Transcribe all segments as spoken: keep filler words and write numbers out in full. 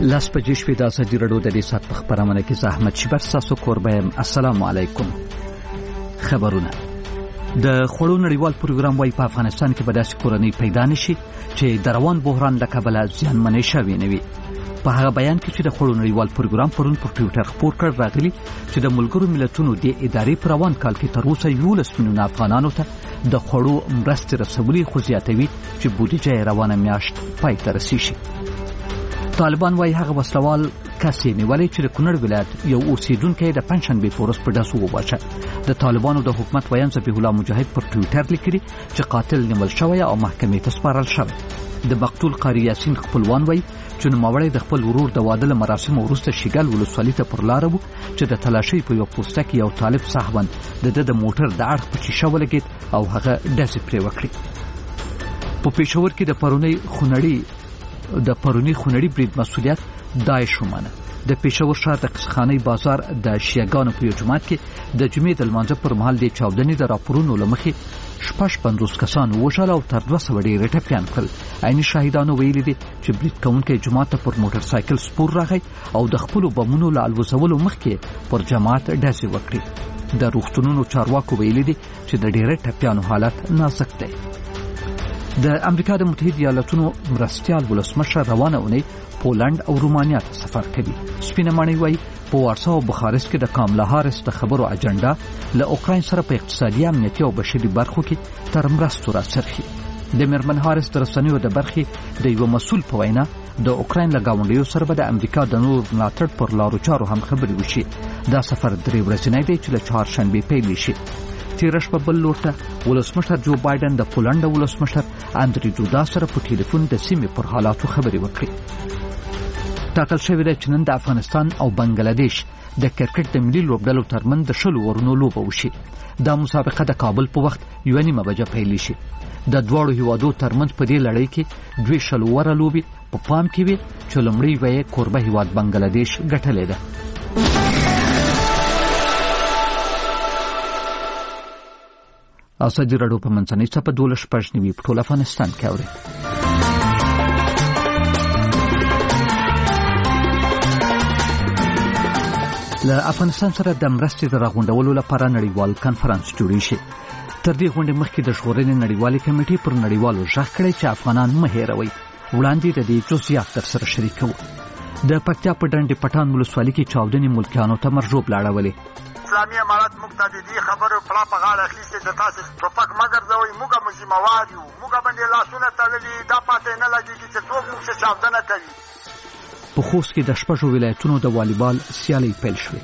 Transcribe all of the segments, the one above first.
لاس بجې شوې د ازادي راډیو د دې ساعت په خپرونه کې زه احمد شیبر ستاسو کوربه یم. السلام علیکم. خبرونه. د خوړو نړیوال پروګرام وايي په افغانستان کې به داسې کورنۍ پیدا نشي چې د روان بحران له کبله زیانمنې شوې نه وي. په هغه بیان کې چې د خوړو نړیوال پروګرام پرون پر ټویټر خپور کړ راغلي چې د ملګرو ملتونو د ادارې پر روان کال کې تر اوسه یولس میلیونه افغانانو ته د خوړو مرستې رسولي، خو زیاتوي چې بودیجه یې روانه میاشت پای ته رسیږي. طالبان وايي هغه وسلوال کس یې نیولی چې د کونړ ولایت یو اوسیدونکی د پنجشنبې په ورځ په ډزو وواژه. د طالبانو د حکومت ویاند ذبیح الله مجاهد پر ټویټر لیکلي چې قاتل نیول شوی او محکمې ته سپارل شوی. د مقتول قاری یاسین خپلوان وايي چې نوموړی د خپل ورور د واده له مراسمو وروسته شیګل ولسوالۍ ته پر لاره و چې د تلاشۍ په یو پوسته کې یو طالب صاحبان د ده د موټر د اړخ په شیشه ولګېد او هغه ډزې پرې وکړې. په پېښور کې د پرونۍ خونړي د پرونی خونړي برید مسؤلیت داعش ومانه. د پېښور ښار د قصخانۍ بازار د شیعګانو په یو جومات کې د جمعې د لمانځه پر مهال د چاودنې د راپورونو له مخې شپږ پنځوس کسان ووژل او تر دوه سوه ډېر ټپیان کړل. عیني شاهدانو ویلي دي چې برید کوونکی جومات ته پر موټر سایکل سپور راغی او د خپلو بمونو له الوزولو مخکې پر جماعت ډزې وکړې. د روغتونونو چارواکو ویلي دي چې د ډېری ټپیانو حالت نازک دی. د امریکا د متحده ایالاتونو مرستیال ولسمشر روانه اونۍ پولند او رومانیا ته سفر کوي. سپینه ماڼۍ وايي په وارسا او بخارست کې د کاملا هارس د خبرو اجنډا له اوکراین سره په اقتصادي، امنیتي او بشري برخو کې تر مرستو راڅرخي. د میرمن هارس د رسنیو د برخې د یو مسؤل په وینا د اوکراین له ګاونډیو سره به د امریکا د نور ملاتړ پر لارو چارو هم خبرې وشي. دا سفر درې ورځنی دی چې له چهارشنبې پیل شي. تیره شپه بل لور ته ولسمشر جو بایدن د پولند ولسمشر اندری دودا سره په ټلیفون د سیمې پر حالاتو خبرې وکړې. ټاکل شوې ده چې نن د افغانستان او بنگلادیش د کرکټ د ملي لوبډلو ترمنځ د شلو ورونو لوبه وشي. دا مسابقه د کابل په وخت یوه نیمه بجه پیل شي. د دواړو هیوادو ترمنځ په دې لړۍ کې دوې شلو وره لوبې په پام کې وي چې لومړی یې کوربه هیواد بنگلادیش ګټلې ده. ازادي راډیو په منځنۍ څپه دولس شپږ نوي په ټول افغانستان کې اوري. له افغانستان سره د مرستې د راغونډولو لپاره نړیوال کنفرانس جوړی شي. تر دې غونډې مخکې د ژغورنې نړیوالې کمیټې پر نړیوالو ژغ کړی چې افغانان مه هېروئ. وړاندې د دې جزئیات درسره شریکوو. د پکتیا په ډنډ پټان ولسوالۍ کې چاودنې ملکیانو ته مرژوب لاړولې. اسلامي امارات موږ ته د دې خبرو پړه په غاړه اخیستې د تاسې ټوپک مه ګرځوئ، موږ هم ذمهوار یو، موږ باندې لاسونه تړلي، دا پاتې نه لګېږي چې څوک موږ څه چاودنه کوي. په خوست کې د شپږو ولایتونو د والیبال سیالۍ پیل شوې.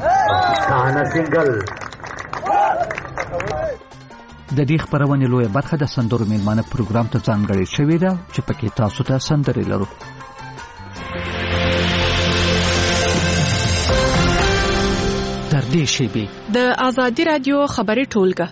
د دې خپرونې لویه برخه د سندرو میلمانه پروګرام ته ځانګړې شوې ده چې پکې تاسو ته سندرې لرو. تر دې شیبې د ازادي راډیو خبري ټولګه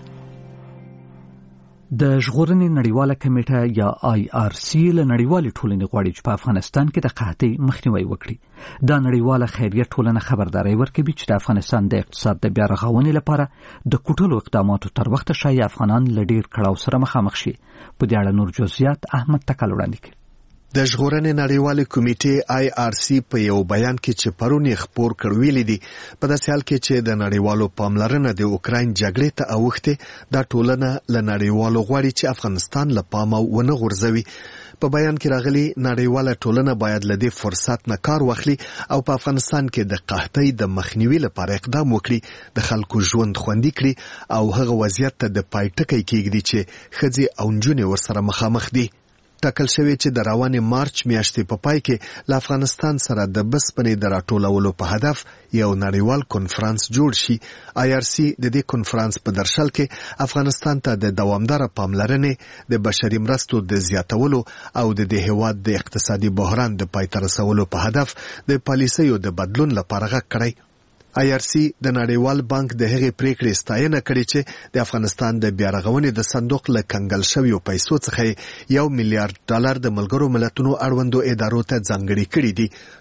د ژغورنې نړیواله کمیټه یا آی آر سی له نړیوالې ټولنې غواړي چې په افغانستان کې د قحطۍ مخنیوی وکړي. دا نړیواله خیریه ټولنه خبرداری ورکوي چې د افغانستان د اقتصاد د بیا رغونې لپاره د کوټلو اقداماتو تر وخته شایي افغانان له ډیر کړاو سره مخامخ شي. په دې اړه نور جزئیات احمد تکل وړاندې کړي. د ژغورنې نړیوالې کمیټې آی آر سی په یو بیان کې چې پرون یې خپور کړ ویلي دي په داسې حال کې چې د نړیوالو پاملرنه د اوکراین جګړې ته اوښتې، دا ټولنه له نړیوالو غواړي چې افغانستان له پامه ونه غورځوي. په بیان کې راغلي نړیواله ټولنه باید له دې فرصت نه کار واخلي او په افغانستان کې د قحطۍ د مخنیوي لپاره اقدام وکړي، د خلکو ژوند خوندي کړي او هغه وضعیت ته د پای ټکی کېږدي چې ښځې او نجونې ورسره مخامخ دي. ټاکل شوی چې د روانې مارچ میاشتې په پای کې له افغانستان سره د بسپنې د راټولولو په هدف یو نړیوال کنفرانس جوړ شي. آی آر سی د دې کنفرانس په درشل کې افغانستان ته د دوامداره پاملرنې، د بشري مرستو د زیاتولو او د دې هیواد د اقتصادي بحران د پای ته رسولو په هدف د پالیسیو د بدلون لپاره غږ کړی. آی آر سی د نړیوال بانک د هغې پریکړې ستاینه کړې چې د افغانستان د بیا رغونې د صندوق له کنګل شویو پیسو څخه یو میلیارډ ډالر د ملګرو ملتونو اړوندو ادارو ته ځانګړي کړي دي،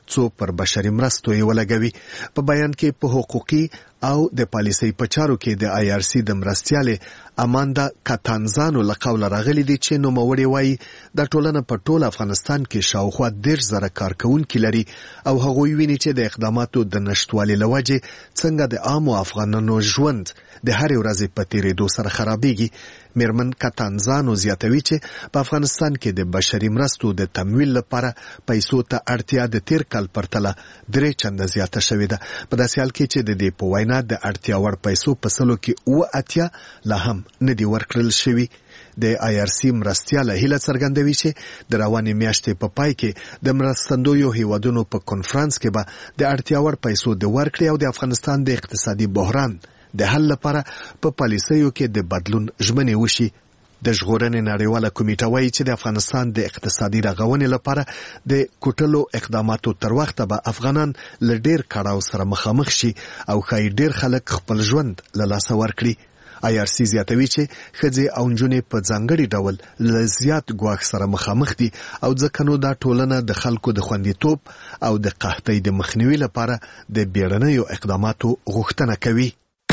څو پر بشري مرستو یې ولګوي. په بیان کې په حقوقي او د پالیسۍ په چارو کې د آی آر سي د مرستیالې اماندا کاتانزانو له قوله راغلي دي چې نوموړی وایي د ټولنه په ټول افغانستان کې شاوخوا دېرش زره کارکوونکي لري او هغوی ویني چې د اقداماتو د نشتوالي له وجې څنګه د عامو افغانانو ژوند د هرې ورځې په تېرېدو سره خرابېږي. میرمن کاتانزانو زیاتوي چې په افغانستان کې د بشري مرستو د تمویل لپاره پیسو ته اړتیا د تیر کال پرتله درې چنده زیاته شوې ده. په داسې حال کې چې د دې په وینا د اړتیا وړ پیسو په سلو کې اوه اتیا لا هم نه دي ورکړل شوي. د آی آر سي مرستیاله هیله څرګندوي چې د روانې میاشتې په پای کې د مرستندویو هیوادونو په کنفرانس کې به د اړتیا وړ پیسو د ورکړې او د افغانستان د اقتصادي بحران د حل لپاره په پالیسیو کې د بدلون ژمنې وشي. د ژغورنې نړیواله کمیټه وایي چې د افغانستان د اقتصادي رغونې لپاره د کوټلو اقداماتو تر وخته به افغانان له ډېر کړاو سره مخامخ شي او ښایي ډېر خلک خپل ژوند له لاسه ورکړي. آی آر سی زیاتوي چې ښځې او نجونې په ځانګړي ډول له زیات ګواښ سره مخامخ دي او ځکه نو دا ټولنه د خلکو د خوندیتوب او د قحطۍ د مخنیوي لپاره د بیړنیو اقداماتو غوښتنه کوي.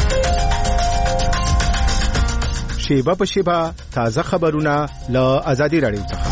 شیبه په شیبه تازه خبرونه له آزادي راډیو څخه.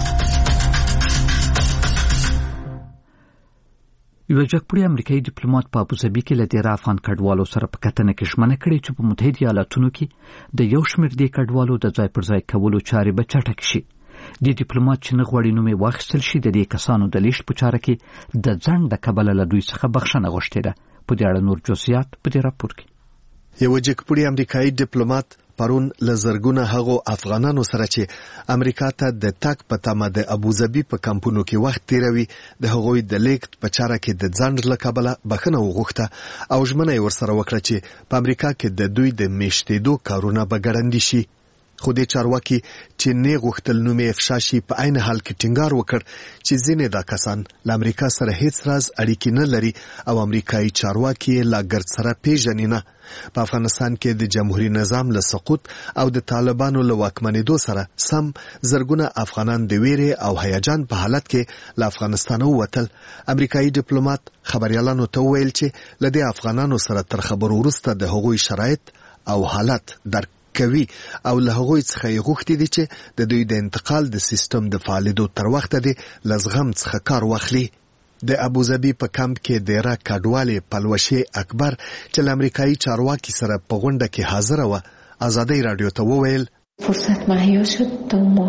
یو جګپوړی امریکایي ډیپلوماټ په ابوظبي کې له ډېر افغان کډوالو سره په کتنه کې ژمنه کړې چې په متحده ایالاتونو کې د یو شمېر دې کډوالو د ځای پر ځای کولو چارې به چټک شي. د ډیپلوماټ چې نه غواړي نوم یې واخیستل شي د دې کسانو د لیږد په چاره کې د ځنډ د کبله له دوی څخه بخښنه غوښتې ده. په دې اړه نور جزئیات په دې راپور کې. یو جګپوړی امریکایي ډیپلوماټ پرون لزرګونه هغو افغانانو سره چې امریکا ته د تک په تمه د ابوظبي په کمپونو کې وخت تیروي د هغوی د لیږد په چاره کې د ځنډ له کبله بخښنه وغوښته او ژمنه یې ورسره وکړه چې په امریکا کې د دوی د میشتېدو کارونه به ګړندي شي. خو دې چارواکي چې نه غوښتل نوم یې افشا شي په عین حال کې ټینګار وکړ چې ځینې دا کسان له امریکا سره هیڅ راز اړیکې نه لري او امریکایي چارواکي یې لا ګرد سره پیژني نه. په افغانستان کې د جمهوریت نظام له سقوط او د طالبانو له واکمنېدو سره سم زرګونه افغانان د ویرې او هیجان په حالت کې له افغانستانه ووتل. امریکایي ډیپلوماټ خبريالانو ته وویل چې له دې افغانانو سره تر خبرو وروسته د هغوی شرایط او حالت درک کوي او له هغوی څخه یې غوښتي دي چې د دوی د انتقال د سیستم د فعالېدو تر وخته دې له زغم څخه کار واخلي. د ابوظبي په کمپ کې ډیره کډوالې پلوشې اکبر چې له امریکایي چارواکي سره په غونډه کې حاضر و آزادۍ راډیو ته وویل فرصت مهیا شد تا ما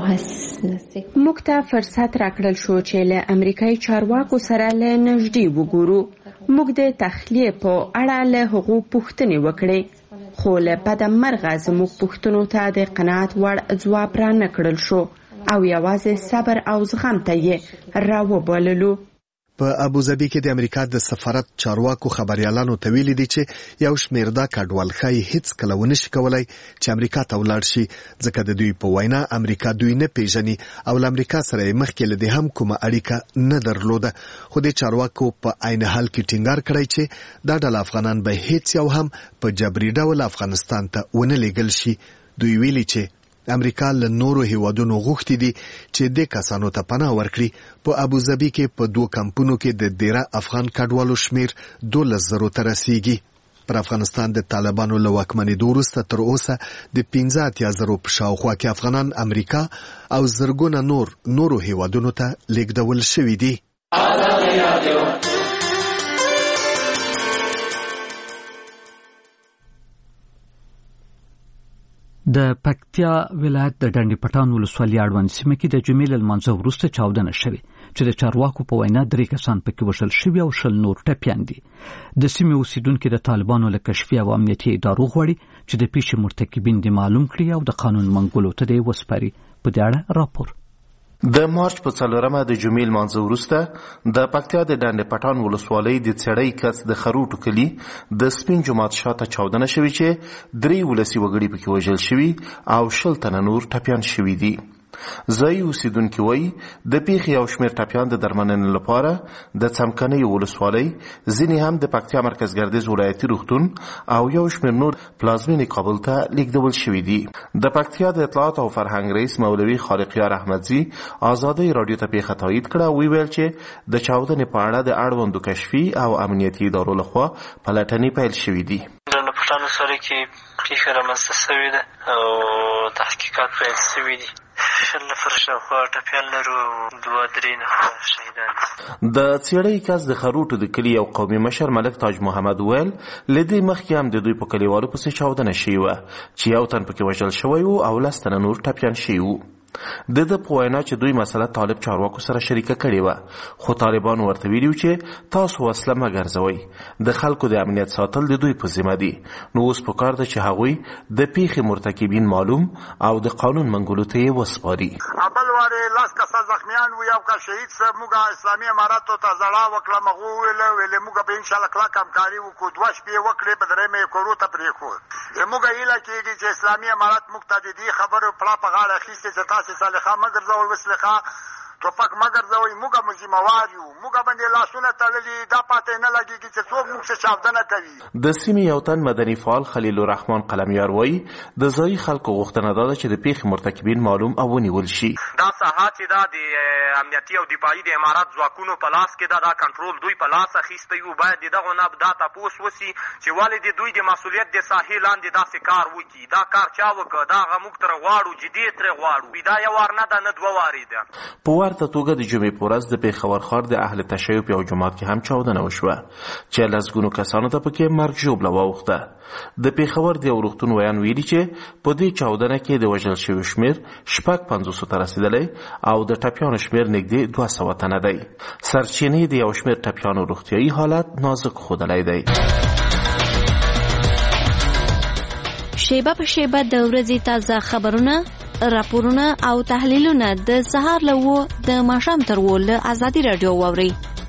موږ ته فرصت راکړل شو چې له امریکایي چارواکو سره له نږدې وګورو. موږ د تخلیه په اړه له هغو پوښتنې وکړې خو له بده مرغه زموږ پوښتنو ته د قناعت وړ ځواب را نه کړل شو او یوازې صبر او زغم ته یې راوبللو. په ابوظبي کې د امریکا د سفارت چارواکو خبريالانو ته ویلي دي چې یو شمېر دا کډوال ښایي هیڅ کله ونه شي کولای چې امریکا ته ولاړ شي ځکه د دوی په وینا امریکا دوی نه پیژني او له امریکا سره یې مخکې له دې هم کومه اړیکه نه درلوده. خو د چارواکو په عین حال کې ټینګار کړی چې دا ډله افغانان به هیڅ یو هم په جبري ډول افغانستان ته ونه لیږل شي. دوی ویلي چې امریکا له نورو هیوادونو غوښتي دي چې د کسانو ته پناه ورکړي. په ابوظبي کې په دوه کمپونو کې د ډیره افغان کډوالو شمیر دولس زرو ته رسیږي. پر افغانستان د طالبانو له واکمنېدو وروسته تر اوسه د پنځه اتیا زرو په شاوخوا کې افغانان امریکا او زرګونه نور نورو هیوادونو ته لیږدول شوي دي. د پکتیا ولایت د ډنډ پټان ولسوالۍ اړوند سیمه کې د جمعې له لمانځه وروسته چاودنه شوې چې د چارواکو په وینا درې کسان پکې وژل شوي او شل نور ټپیان دي. د سیمې اوسیدونکو د طالبانو له کشفي او امنیتي ادارو غواړي چې د پیښې مرتکبین دې معلوم کړي او د قانون منګولو ته دې وسپاري. په دې اړه راپور. د مارچ په څلورمه د جمعې لمانځه وروسته د پکتیا د ډنډ پټان ولسوالۍ د څړۍ کس د خروټو کلي د سپین جومات شاته چاودنه شوې چې درې ولسي وګړي پکې وژل شوي او شل تنه نور ټپیان شوي دي. ځایي اوسیدونکي وایي د پیښې یو شمېر ټپیان د درملنې لپاره د څمکنیو ولسوالۍ، ځینې هم د پکتیا مرکز ګردیز ولایتي روغتون او یو شمېر نور پلازمینې کابل ته لیږدول شوي دي. د پکتیا د اطلاعات او فرهنګ رئیس مولوي خالقیار احمدزي ازادۍ راډیو ته پیښه تایید کړه. وی ویل چې د چاودنې په اړه د اړوندو کشفي او امنیتي ادارو لخوا پلټنې پیل شوي دي. د پټانو سره کې پیښه رامنځته شوې ده او تحقیقات پیل شوي دي. شل نفر شاوخوا ټپیان لرو، دوه درې نفر شهیدان دي. د څېړۍ کس د خروټو د کلي یو قومي مشر ملک تاج محمد ویل له دې مخکې هم د دوی په کلیوالو پسې چاودنه شوې وه چې یو تن پکې وژل شوی و او لس تنه نور ټپیان شوي وو. د ده په وینا چې دوی مسله طالب چارواکو سره شریکه کړې وه، خو طالبانو ورته ویلي چې تاسو وسله مه ګرځوئ، د خلکو د امنیت ساتل د دوی په ذمه دي. نو اوس پکار ده چې هغوی د پیښې مرتکبین معلوم او د قانون منګولو ته یې وسپاري. بل وارې لس کسه زخمیان وو، یو کس شهید سه. موږ اسلامي اماراتو ته زړه وکړه، مغو وویله ویلې موږ به انشاءالله کلک همکاري وکړو. دوه شپې وکړې، په درېیمه یې کورو ته پرېښود. موږ هیله کېږي چې اسلامي امارات موږ ته د دې خبرو پړه په غاړه اخیستې چې تاسې صالحه مه ګرځوئ، وسلخه ټوپک مه ګرځوئ، موږ هم ذمهوار یو، موږ باندې لاسونه تړلي، دا پاتې نه لګېږي چې څوک موږ څه چاودنه کوي. د سیمې یو تن مدني فعال خلیل الرحمن قلمیار وایي د ځایي خلکو غوښتنه دا ده چې د پیښې مرتکبین معلوم او ونیول شي. دا ساحه چې دا د امنیتي او دفاعي د امارات ځواکونو په لاس کې ده، دا کنټرول دوی په لاس اخیستی و. باید د دغو نه دا تپوس وسي چې ولې د دوی د مسؤلیت د ساحې لاندې داسې کار وکړي. دا کار چا وکړه؟ دا هغه موږ ترې غواړو، جدي یې ترې غواړو. دا یو وار نه ده، نه دوه وارې ده. په ورته توګه د جمعې په ورځ د پېښور ښار د اهل تشیع په یو جومات کې هم چاودنه وشوه چې لسګونو کسانو ته پکې مرګ ژوبله واوښته. د پېښور د یو روغتون ویان ویلي چې په دې چاودنه کې د وژل شوي شمېر شپږ پنځوسو ته رسېدلی او د ټپیانو شمېر نږدې دوه سوه تنه دی. سرچینې د یو شمېر ټپیانو روغتیایي حالت نازک ښودلی دی. شیبه په شیبه د ورځې تازه خبرونه، راپورونه او تحلیلونه د سهار له اوو د ماښام تر اوو له ازادي راډیو واورئ.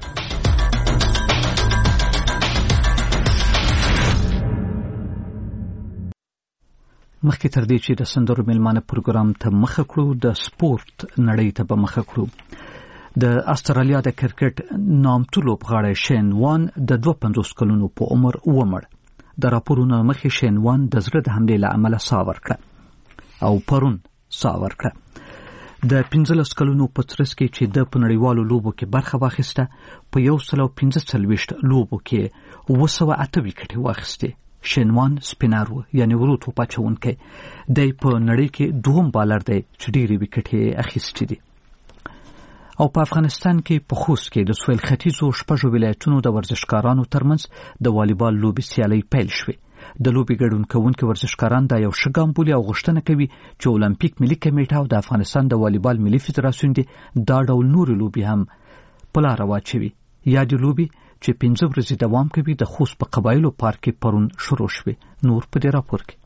مخکې تر دې چې د سندرو میلمانه پروګرام ته مخه کړو، د سپورت نړۍ ته به مخه کړو. د استرالیا د کرکټ نامتو لوبغاړی شین وان د دوه پنځوس کلونو په عمر ومړ. د راپورونو مخې شین وان د زړه د حملې له امله ساه ورکړه او پرون ساه ورکړه. د پنځلس کلونو په ترڅ کې چې د په نړیوالو لوبو کې برخه واخیسته، په یو سل او پنځه څلوېښت لوبو کې اوه سوه اته ویکټې واخیستې. شینوان سپینر و، یعنې ورو توپ اچوونکی دی، په نړۍ کې دوهم بالر دی چې ډېرې ویکټې اخیستې دي. او په افغانستان کې په خوست کې د سویل ختیځو شپږو ولایتونو د ورزشکارانو ترمنځ د والیبال لوبې سیالۍ پیل شوې. د لوبې ګډون کوونکي ورزشکاران دا یو ښه ګام بولي او غوښتنه کوي چې اولمپیک ملي کمیټه او د افغانستان د والیبال ملي فدراسیون دې دا ډول نورې لوبې هم په لاره واچوي. یادې لوبې چې پنځه ورځې دوام کوي د خوست په قبایلو پارک کې پرون شروع شوې. نور په دې راپور کې.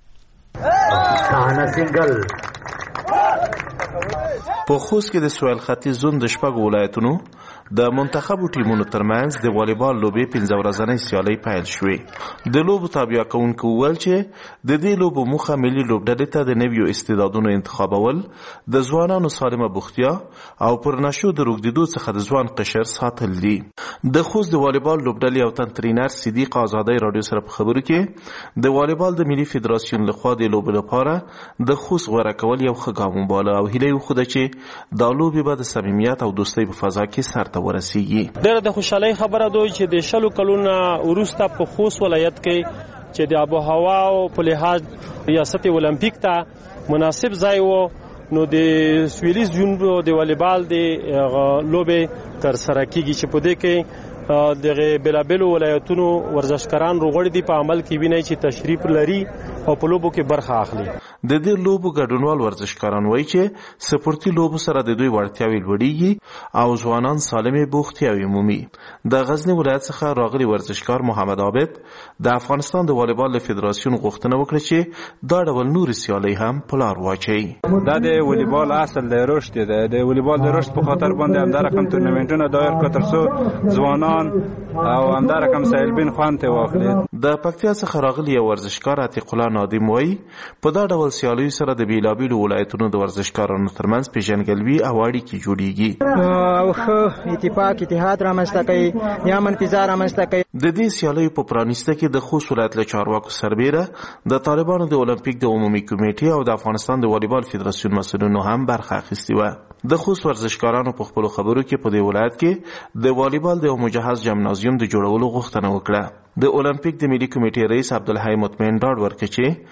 په خوست کې د سویل ختیځ زون د شپږو ولایتونو د منتخبو ټیمونو ترمنځ د والیبال لوبې پنځه ورځنۍ سیالۍ پیل شوې. د لوبو تابع کوونکو وویل چې د دې لوبو موخه ملي لوبډلې ته د نویو استعدادونو انتخابول، د ځوانانو سالمه بوختیا او پر نشو د روږدېدو څخه د ځوان قشر ساتل دي. د خوست د والیبال لوبډلې یو تن ترینر صدیق ازادۍ راډیو سره په خبرو کې د والیبال د ملي فدراسیون لخوا د لوبو لپاره د خوست غوره کول یو ښه ګام وباله او هیله یې وښوده چې دا لوبې به د صمیمیت او دوستۍ په فضا کې سرته ورسیږي. ډېره د خوشحالۍ خبره ده چې د شلو کلونو وروسته په خوست ولایت کې چې د آب و هوا په لحاظ ریاست اولمپیک ته مناسب ځای و، نو د سویلیز جنوب د والیبال د لوبې ترسره کیږي چې په دې کې دغه بلابلو ولایتونو ورزشکاران روغړي دي په عمل کې ویني چې تشریف لري او په لوبو کې برخه اخلي. د دې لوبو ګډونوال ورزشکاران وایي چې سپورتي لوبو سره د دوی وړتیاوې لوړیږي او ځوانان سالمې بوختیاوې مومي. د غزنی ولایت څخه راغلي ورزشکار محمد عابد د افغانستان د والیبال فدراسیون غوښتنه وکړه چې دا ډول نورې سیالۍ هم په لار واچوي. دا د والیبال اصل د رشد دی، د والیبال د رشد په خاطر باندې همدا رقم تورنمنټونه دایر کړه ترڅو ځوانان خان او همدا رقم سهیل بن خان ته واخلید. د پکتیا څخه راغلی ورزشکار عتیق الله نادم وایي په دا ډول سیالیو سره د بیلابیلو ولایتونو د ورزشکارانو ترمنځ پیژنګلوي او اړیکې جوړیږي او ښه اتفاق اتحاد رامنځته کوي یا منتظر رامنځته کوي. د دې سیالیو په پرانیسته کې د خوست ولایت له چارواکو سربیره د طالبانو د اولمپیک د عمومي کمیټې او د افغانستان د والیبال فدراسیون مسؤلینو هم برخه اخیستې وه. د خوست ورزشکارانو په خپلو خبرو کې په دې ولایت کې د والیبال د یو مجهز جمنازیوم د جوړولو غوښتنه وکړه. د اولمپیک د ملي کمیټې رئیس عبدالحی مطمئن ډاډ ورکړ چې